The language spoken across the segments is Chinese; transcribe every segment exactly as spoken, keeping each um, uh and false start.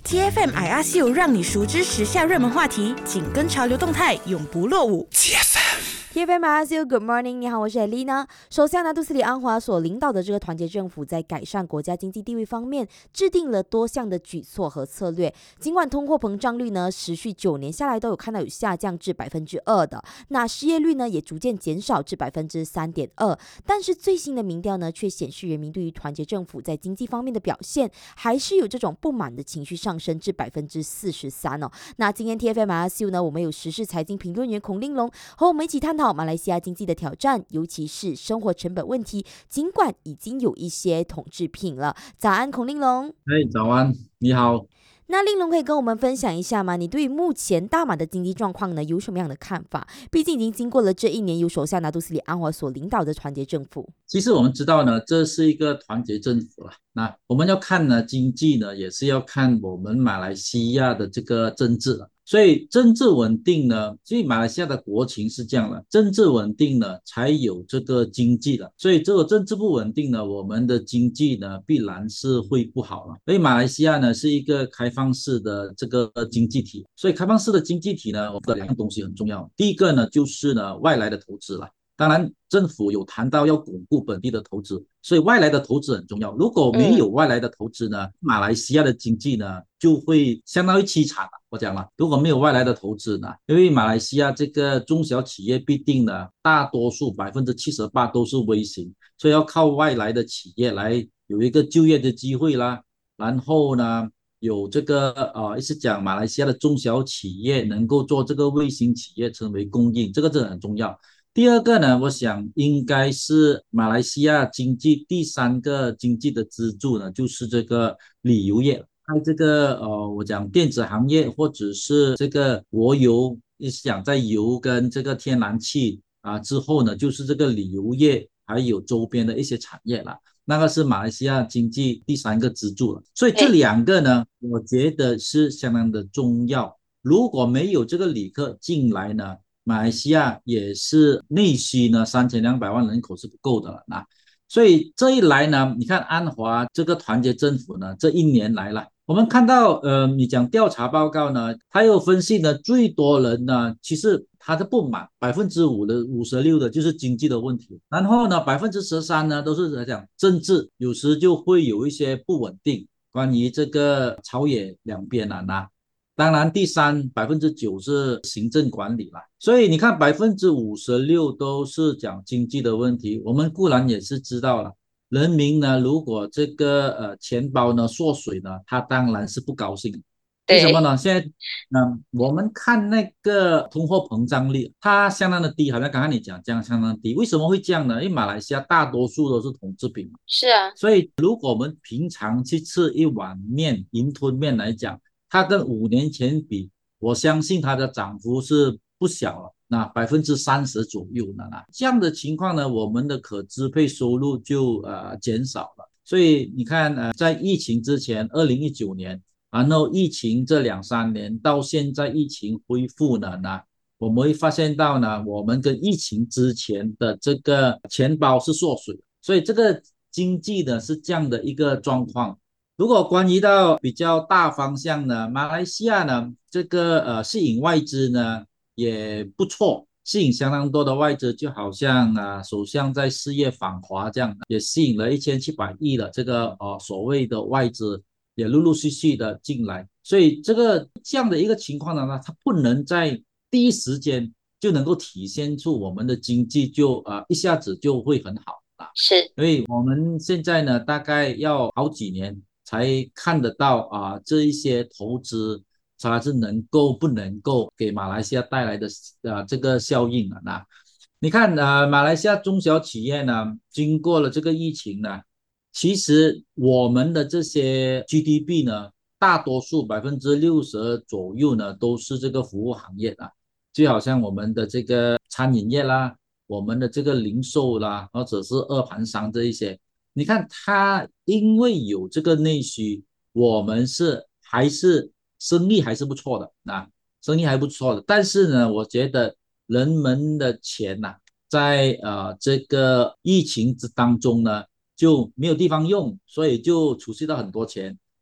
T F M I R C U 让你熟知时下热门话题，紧跟潮流动态，永不落伍。T F M，T F M I R C U，Good morning， 你好，我是 Elena。首相拿督斯里安华所领导的这个团结政府，在改善国家经济地位方面，制定了多项的举措和策略。尽管通货膨胀率呢，持续九年下来都有看到有下降至百分之二的，那失业率呢也逐渐减少至百分之三点二。但是最新的民调呢，却显示人民对于团结政府在经济方面的表现，还是有这种不满的情绪上升至百分之四十三哦。那今天 T F M I R C U 呢，我们有时事财经评论员孔令龙和我们一起探讨马来西亚经济的挑战，尤其是生活成本问题。尽管已经有一些统制品了。早安，孔令龙。 哎，早安，你好。 那令龙可以跟我们分享一下吗？你对于目前大马的经济状况呢，有什么样的看法？毕竟已经经过了这一年，由首相拿督斯里安华所领导的团结政府。 其实我们知道呢，这是一个团结政府了。那我们要看呢，经济呢，也是要看我们马来西亚的这个政治了。所以政治稳定呢，所以马来西亚的国情是这样的，政治稳定呢，才有这个经济了。所以这个政治不稳定呢，我们的经济呢，必然是会不好了。所以马来西亚呢，是一个开放式的这个经济体。所以开放式的经济体呢，我们的两样东西很重要。第一个呢，就是呢，外来的投资了。当然政府有谈到要巩固本地的投资，所以外来的投资很重要。如果没有外来的投资呢，嗯、马来西亚的经济呢就会相当于凄惨了。我讲了，如果没有外来的投资呢，因为马来西亚这个中小企业必定呢，大多数百分之七十八都是微型，所以要靠外来的企业来有一个就业的机会啦。然后呢，有这个呃，一直讲马来西亚的中小企业能够做这个微型企业成为供应，这个真的很重要。第二个呢，我想应该是马来西亚经济第三个经济的支柱呢，就是这个旅游业。在这个呃，我讲电子行业或者是这个国油，一讲在油跟这个天然气啊之后呢，就是这个旅游业还有周边的一些产业了。那个是马来西亚经济第三个支柱了。所以这两个呢，我觉得是相当的重要。如果没有这个旅客进来呢，马来西亚也是内需呢，三千两百万人口是不够的了。那所以这一来呢，你看安华这个团结政府呢，这一年来了，我们看到呃，你讲调查报告呢，他有分析呢，最多人呢，其实他的不满百分之五的五十六的就是经济的问题，然后呢百分之十三呢都是在讲政治，有时就会有一些不稳定，关于这个朝野两边啊那。当然第三百分之九是行政管理啦，所以你看百分之五十六都是讲经济的问题。我们固然也是知道了，人民呢如果这个呃钱包呢缩水呢，他当然是不高兴。为什么呢？现在嗯，我们看那个通货膨胀率，它相当的低，好像刚刚你讲这样相当低。为什么会这样呢？因为马来西亚大多数都是统制品嘛。 是啊。 所以如果我们平常去吃一碗面，云吞面来讲，它跟五年前比，我相信它的涨幅是不小了，那百分之三十左右呢。这样的情况呢，我们的可支配收入就呃减少了。所以你看，呃，在疫情之前，二零一九年，然后疫情这两三年到现在疫情恢复了呢，我们会发现到呢，我们跟疫情之前的这个钱包是缩水，所以这个经济呢是这样的一个状况。如果关于到比较大方向呢，马来西亚呢，这个呃吸引外资呢也不错，吸引相当多的外资，就好像啊、呃、首相在四月访华这样，也吸引了一千七百亿的这个呃所谓的外资也陆陆续续的进来，所以这个这样的一个情况呢，它不能在第一时间就能够体现出我们的经济就啊、呃、一下子就会很好啊， 是， 所以我们现在呢大概要好几年才看得到啊、呃，这一些投资它是能够不能够给马来西亚带来的呃这个效应啊。那你看呃马来西亚中小企业呢，经过了这个疫情呢，其实我们的这些 G D P 呢，大多数百分之六十左右呢都是这个服务行业啊，就好像我们的这个餐饮业啦，我们的这个零售啦，或者是二盘商这一些。你看它因为有这个内需，我们是还是生意还是不错的啊，生意还不错的。但是呢，我觉得人们的钱呐、啊，在呃这个疫情之当中呢，就没有地方用，所以就储蓄到很多钱。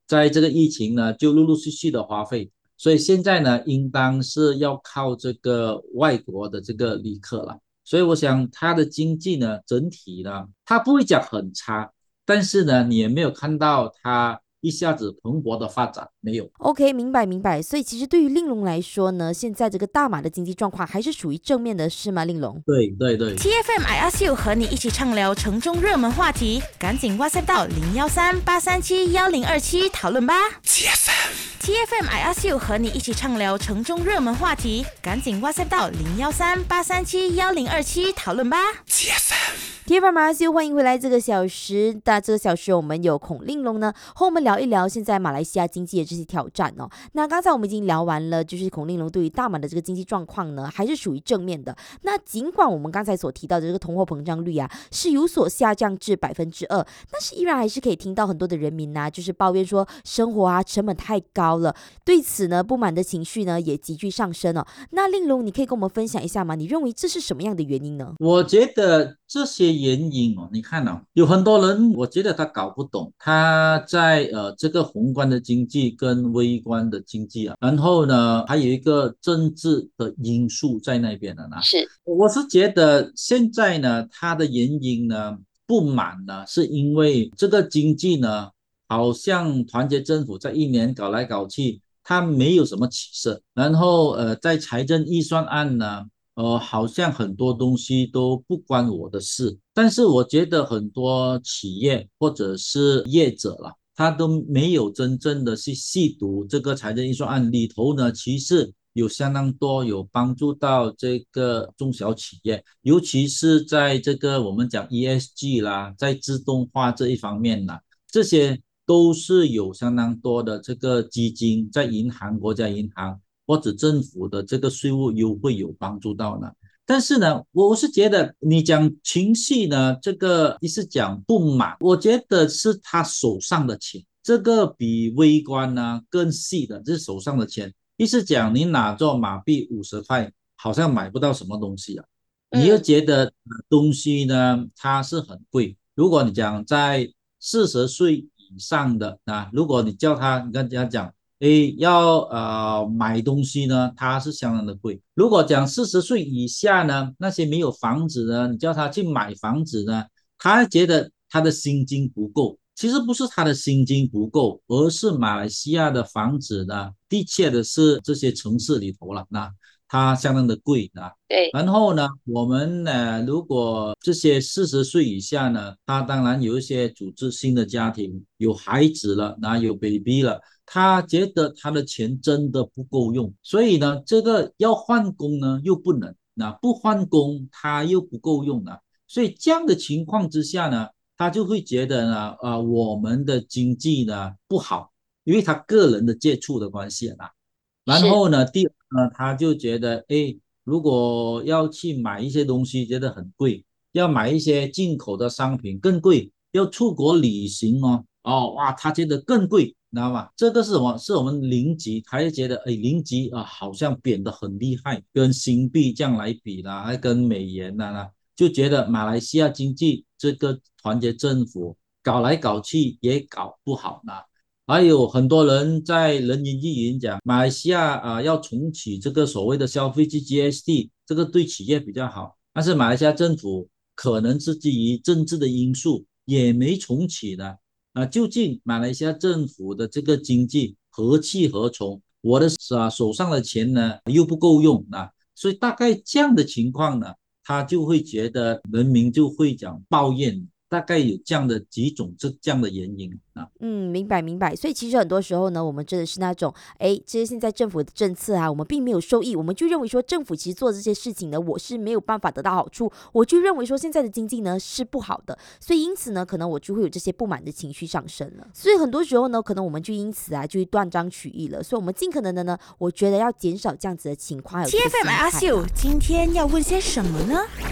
在这个疫情呢就陆陆续续的花费，所以现在呢应当是要靠这个外国的这个旅客了。所以我想它的经济呢整体呢它不会讲很差，但是呢你也没有看到它一下子蓬勃的发展，没有。 OK， 明白明白。所以其实对于令龙来说呢，现在这个大马的经济状况还是属于正面的，是吗？令龙？ 对对对。 T F M I Ask You 和你一起畅聊城中热门话题，赶紧 WhatsApp 到零幺三八三七幺零二七讨论吧。T F M T F M I Ask You 和你一起畅聊城中热门话题，赶紧 WhatsApp 到零幺三八三七幺零二七讨论吧。T F M T F M I Ask You， 欢迎回来这个小时。那这个小时我们有孔令龙呢，和我们聊一聊现在马来西亚经济的这些挑战哦。那刚才我们已经聊完了，就是孔令龙对于大马的这个经济状况呢，还是属于正面的。那尽管我们刚才所提到的这个通货膨胀率啊，是有所下降至百分之二，但是依然还是可以听到很多的人民啊，就是抱怨说生活啊成本太高了。对此呢，不满的情绪呢也急剧上升哦。那令龙，你可以跟我们分享一下吗？你认为这是什么样的原因呢？ 我觉得这些原因哦，你看哦，有很多人，我觉得他搞不懂，他在呃这个宏观的经济跟微观的经济啊，然后呢还有一个政治的因素在那边的呢。 是， 我是觉得现在呢，它的原因呢不满呢，是因为这个经济呢，好像团结政府在一年搞来搞去，它没有什么起色，然后呃在财政预算案呢。呃，好像很多东西都不关我的事，但是我觉得很多企业或者是业者啦，他都没有真正的去细读这个财政预算案里头呢，其实有相当多有帮助到这个中小企业，尤其是在这个我们讲 E S G 啦，在自动化这一方面啦，这些都是有相当多的这个基金在银行、国家银行。或者政府的这个税务优惠有帮助到呢？但是呢，我是觉得你讲情绪呢，这个一是讲不满，我觉得是他手上的钱，这个比微观呢更细的，这是手上的钱。一是讲你拿着马币五十块，好像买不到什么东西啊，你又觉得东西呢它是很贵。如果你讲在四十岁以上的啊，如果你叫他，你跟人家讲。诶，要呃买东西呢，它是相当的贵。如果讲四十岁以下呢，那些没有房子呢，你叫他去买房子呢，他觉得他的薪金不够。其实不是他的薪金不够，而是马来西亚的房子呢，的确的是这些城市里头了，那它相当的贵啊。 对。 然后呢，我们呢，如果这些四十岁以下呢，他当然有一些组织新的家庭，有孩子了，那有 baby 了。他觉得他的钱真的不够用，所以呢，这个要换工呢又不能，那不换工他又不够用啊，所以这样的情况之下呢，他就会觉得呢，呃，我们的经济呢不好，因为他个人的接触的关系啦。然后呢，第二呢，他就觉得，哎，如果要去买一些东西，觉得很贵，要买一些进口的商品更贵，要出国旅行哦，哦，哇，他觉得更贵。知道吗？这个是什么？是我们零级，他就觉得哎，零级啊，好像贬得很厉害，跟新币这样来比啦，跟美元啦，就觉得马来西亚经济这个团结政府搞来搞去也搞不好呢。还有很多人在人云亦云讲，马来西亚啊、呃、要重启这个所谓的消费者 G S T， 这个对企业比较好，但是马来西亚政府可能是基于政治的因素，也没重启呢。啊，究竟马来西亚政府的这个经济何去何从？我的啊手上的钱呢又不够用啊，所以大概这样的情况呢，他就会觉得人民就会讲抱怨，大概有这样的几种这这样的原因啊。 嗯，明白明白。所以其实很多时候呢，我们真的是那种，哎，这些现在政府的政策啊，我们并没有受益，我们就认为说政府其实做这些事情呢，我是没有办法得到好处，我就认为说现在的经济呢是不好的，所以因此呢，可能我就会有这些不满的情绪上升了。所以很多时候呢，可能我们就因此啊，就断章取义了。所以我们尽可能的呢，我觉得要减少这样子的情况。 T F M I Ask You， 今天要问些什么呢？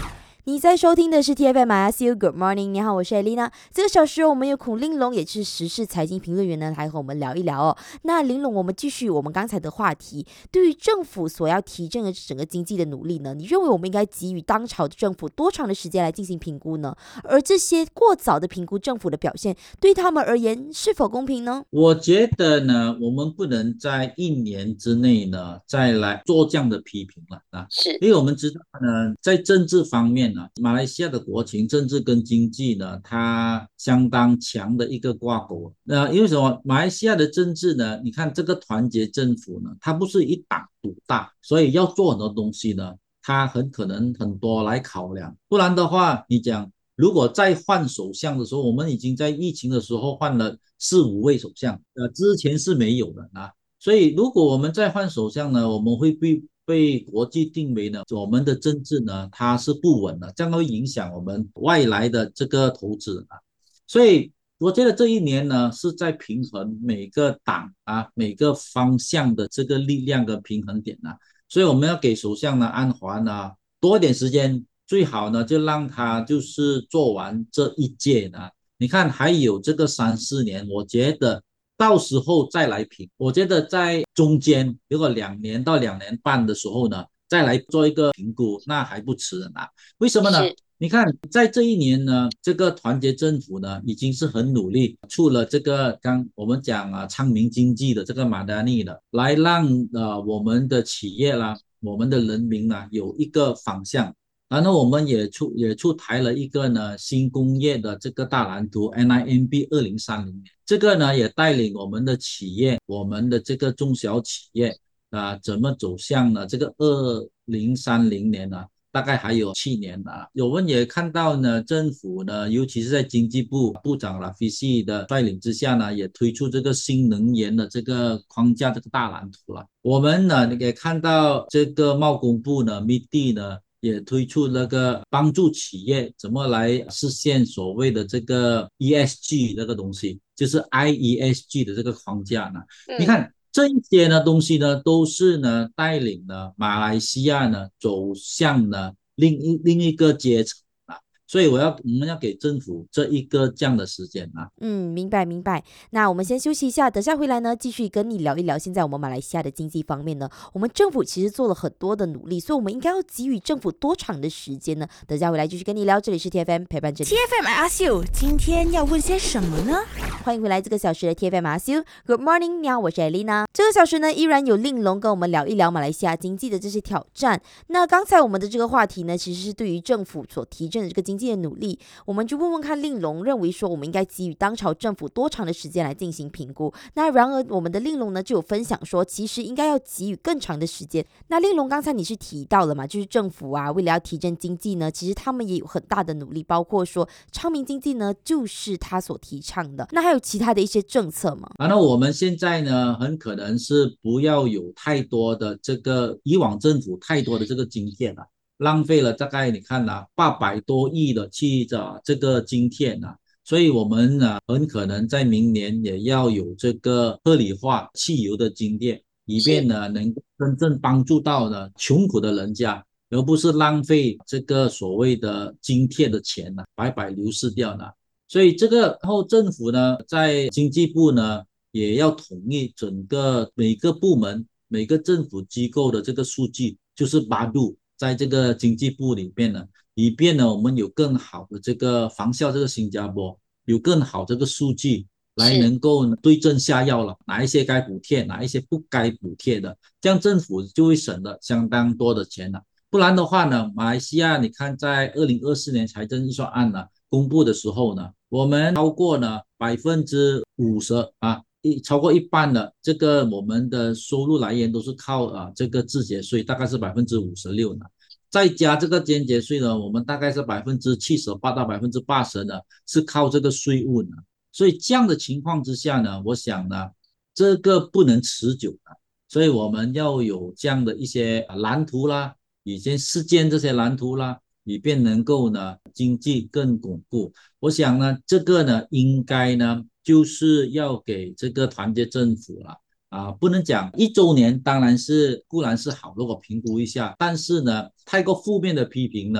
你在收听的是 T F M I R C U Good Morning， 你好，我是 Elena。这个小时我们有孔令龙，也是时事财经评论员呢，来和我们聊一聊哦。那令龙，我们继续我们刚才的话题，对于政府所要提振的整个经济的努力呢，你认为我们应该给予当朝的政府多长的时间来进行评估呢？而这些过早的评估政府的表现，对他们而言是否公平呢？ 我觉得呢，我们不能在一年之内呢再来做这样的批评了啊， 是， 因为我们知道呢，在政治方面呢，马来西亚的国情、政治跟经济呢，它相当强的一个挂钩。那因为什么？马来西亚的政治呢，你看这个团结政府呢，它不是一党独大，所以要做很多东西呢，它很可能很多来考量。不然的话，你讲如果再换首相的时候，我们已经在疫情的时候换了四五位首相，呃，之前是没有的啊。所以如果我们再换首相呢，我们会被被国际定为呢，我们的政治呢它是不稳的，这样会影响我们外来的这个投资啊。所以我觉得这一年呢是在平衡每个党啊每个方向的这个力量的平衡点啊，所以我们要给首相呢安华呢多一点时间，最好呢就让他就是做完这一届呢。你看还有这个三四年，我觉得到时候再来评，我觉得在中间如果两年到两年半的时候呢，再来做一个评估，那还不迟呢。为什么呢？你看在这一年呢，这个团结政府呢已经是很努力，出了这个刚我们讲啊昌明经济的这个马达尼了，来让呃我们的企业啦，我们的人民呢有一个方向。然后我们也出也出台了一个呢新工业的这个大蓝图 N I M B 二零三零年，这个呢也带领我们的企业，我们的这个中小企业啊、呃、怎么走向呢这个二零三零年呢，大概还有七年啊。我们也看到呢，政府呢，尤其是在经济部部长拉菲西的率领之下呢，也推出这个新能源的这个框架这个大蓝图了。我们呢也看到这个贸工部呢 M I D 呢也推出那个帮助企业怎么来实现所谓的这个 E S G 这个东西，就是 I E S G 的这个框架呢。嗯、你看这一些呢东西呢，都是呢带领呢马来西亚呢走向呢另一另一个阶层。所以我要我们要给政府这一个这样的时间啊。 嗯，明白明白。那我们先休息一下，等下回来呢，继续跟你聊一聊现在我们马来西亚的经济方面呢，我们政府其实做了很多的努力，所以我们应该要给予政府多长的时间呢？等下回来继续跟你聊。这里是 T F M 陪伴着你。 T F M I ask you， 今天要问些什么呢？ 欢迎回来这个小时的 T F M I ask you。Good morning， 你好，我是 Elena。这个小时呢，依然有令龙跟我们聊一聊马来西亚经济的这些挑战。那刚才我们的这个话题呢，其实是对于政府所提振的这个经济的努力。我们就问问看令龙认为说我们应该给予当朝政府多长的时间来进行评估。那然而我们的令龙呢就有分享说其实应该要给予更长的时间。那令龙刚才你是提到了嘛，就是政府啊为了要提振经济呢，其实他们也有很大的努力，包括说昌明经济呢就是他所提倡的。那还有其他的一些政策吗？ 啊，那我们现在呢很可能是不要有太多的这个以往政府太多的这个经费了，浪费了大概你看啊八百多亿的去的这个津贴啊，所以我们呢很可能在明年也要有这个合理化汽油的津贴，以便呢能真正帮助到呢穷苦的人家，而不是浪费这个所谓的津贴的钱呢白白流失掉呢。所以这个然后政府呢在经济部呢也要统一整个每个部门每个政府机构的这个数据，就是八度在这个经济部里面呢，以便呢我们有更好的这个仿效这个新加坡，有更好这个数据来能够对症下药了，哪一些该补贴，哪一些不该补贴的，这样政府就会省了相当多的钱了。不然的话呢，马来西亚你看在二零二四年财政预算案呢公布的时候呢，我们超过呢百分之五十啊。超过一半的这个我们的收入来源都是靠啊这个自节税，大概是百分之五十六呢，再加这个间接税呢，我们大概是百分之七十八到百分之八十呢是靠这个税务呢。所以这样的情况之下呢，我想呢这个不能持久的，所以我们要有这样的一些蓝图啦，以前实践这些蓝图啦，以便能够呢经济更巩固。我想呢这个呢应该呢就是要给这个团结政府了啊，不能讲一周年，当然是固然是好，如果评估一下，但是呢，太过负面的批评呢，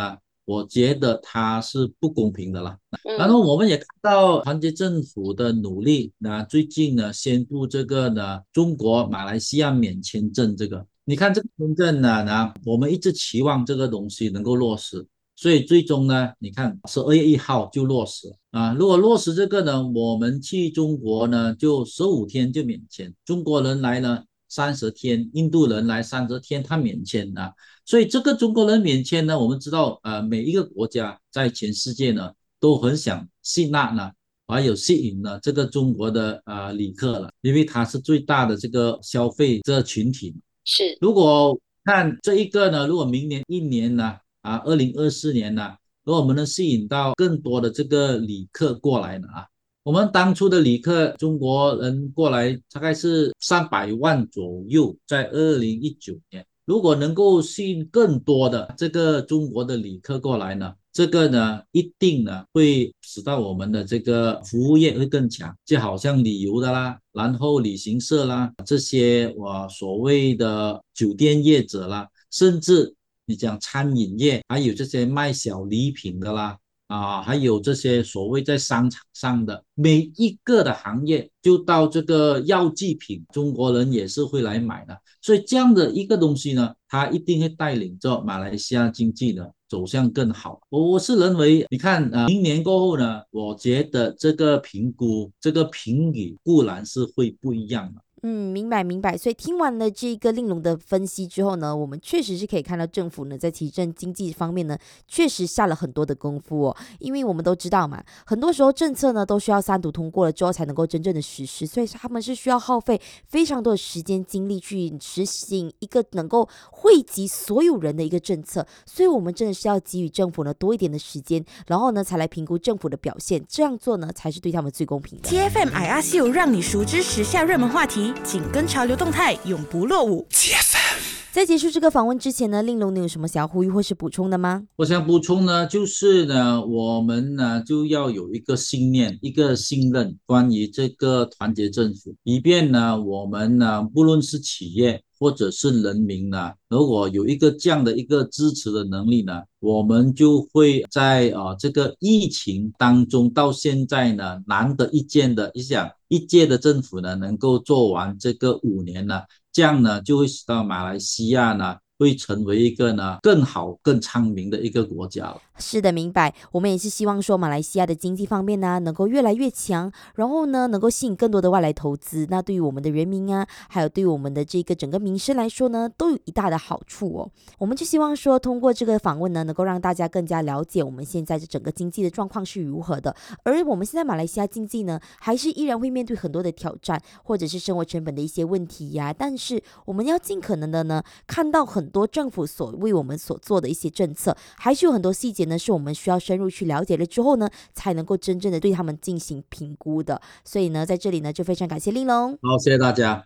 我觉得它是不公平的啦。然后我们也看到团结政府的努力，那最近呢宣布这个呢中国马来西亚免签证这个，你看这个签证呢，那我们一直期望这个东西能够落实，所以最终呢，你看十二月一号就落实啊。如果落实这个呢，我们去中国呢就十五天就免签，中国人来呢三十天，印度人来三十天，他免签啊。所以这个中国人免签呢，我们知道呃每一个国家在全世界呢都很想吸纳呢，还有吸引了这个中国的呃旅客了，因为它是最大的这个消费这群体。 是， 如果看这一个呢，如果明年一年呢，啊，二零二四年呢，如果我们能吸引到更多的这个旅客过来呢，啊，我们当初的旅客中国人过来大概是三百万左右，在二零一九年，如果能够吸引更多的这个中国的旅客过来呢，这个呢一定呢会使到我们的这个服务业会更强，就好像旅游的啦，然后旅行社啦，这些我所谓的酒店业者啦，甚至你讲餐饮业，还有这些卖小礼品的啦，啊，还有这些所谓在商场上的每一个的行业，就到这个药剂品，中国人也是会来买的。所以这样的一个东西呢，它一定会带领着马来西亚经济呢走向更好。我我是认为，你看啊、呃，明年过后呢，我觉得这个评估、这个评语固然是会不一样的。 嗯，明白明白。所以听完了这个令龙的分析之后呢，我们确实是可以看到政府呢在提振经济方面呢，确实下了很多的功夫哦。因为我们都知道嘛，很多时候政策呢都需要三读通过了之后才能够真正的实施，所以他们是需要耗费非常多的时间精力去实行一个能够惠及所有人的一个政策。所以我们真的是要给予政府呢多一点的时间，然后呢才来评估政府的表现，这样做呢才是对他们最公平的。 T F M I ask you 让你熟知时下热门话题，紧跟潮流动态，永不落伍。T F M。 在结束这个访问之前呢，令龙你有什么想要呼吁或是补充的吗？ 我想补充呢，就是呢，我们呢就要有一个信念，一个信任，关于这个团结政府，以便呢，我们呢，不论是企业或者是人民呢，如果有一个这样的一个支持的能力呢，我们就会在啊、呃、这个疫情当中到现在呢，难得一见的一想一届的政府呢，能够做完这个五年呢。这样呢，就会使到马来西亚呢，会成为一个呢更好、更昌明的一个国家了。 是的，明白。我们也是希望说，马来西亚的经济方面呢，能够越来越强，然后呢，能够吸引更多的外来投资。那对于我们的人民啊，还有对于我们的这个整个民生来说呢，都有一大的好处哦。我们就希望说，通过这个访问呢，能够让大家更加了解我们现在这整个经济的状况是如何的。而我们现在马来西亚经济呢，还是依然会面对很多的挑战，或者是生活成本的一些问题呀、啊。但是我们要尽可能的呢，看到很多政府所为我们所做的一些政策，还是有很多细节呢，是我们需要深入去了解了之后呢，才能够真正的对他们进行评估的。所以呢，在这里呢，就非常感谢令龙， 好，谢谢大家。